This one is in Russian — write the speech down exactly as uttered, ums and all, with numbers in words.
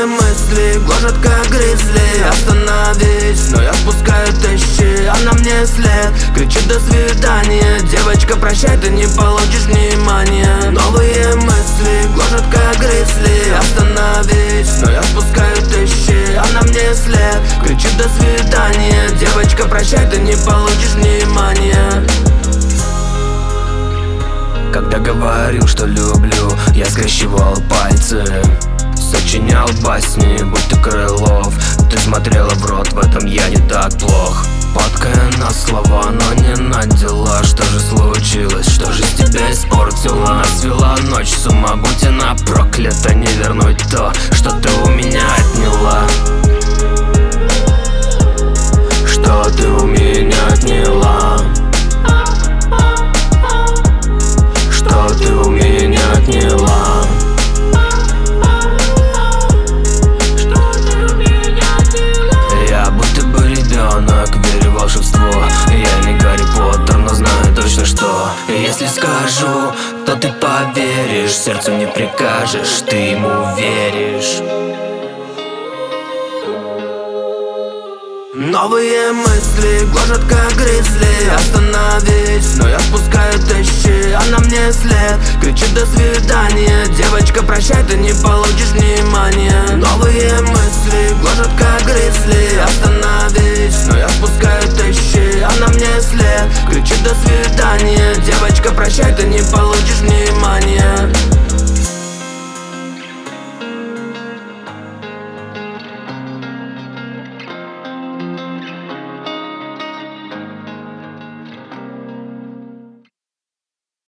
мысли гложат как гризли. Остановись, но я спускаю тысячи, она мне след кричит до свидания. Девочка, прощай, ты не получишь внимания. Новые мысли гложат как гризли. Остановись, но я спускаю тысячи, она мне след кричит до свидания. Девочка, прощай, ты не получишь внимания. Когда говорил, что люблю, я скрещивал пальцы, сочинял басни, будто Крылов. Ты смотрела в рот, в этом я не так плох. Падкая на слова, но не на дела. Что же случилось, что же с тебя испортила? Нас свела ночь, с ума будь она проклята. Не вернуть то, что ты у меня отняла. Что ты у меня отняла? Что ты у меня отняла? Я будто бы ребенок, верю в волшебство. Я не Гарри Поттер, но знаю точно, что если скажу, то ты поверишь. Сердцу не прикажешь, ты ему веришь. Новые мысли гложат как гризли. Остановись, но я спускаю тысячи, она мне след кричит до свидания. Девочка, прощай, ты не получишь внимания. Новые мысли гложат как гризли. Остановись, но я спускаю тысячи, она мне след кричит до свидания. Девочка, прощай, ты не получишь внимания.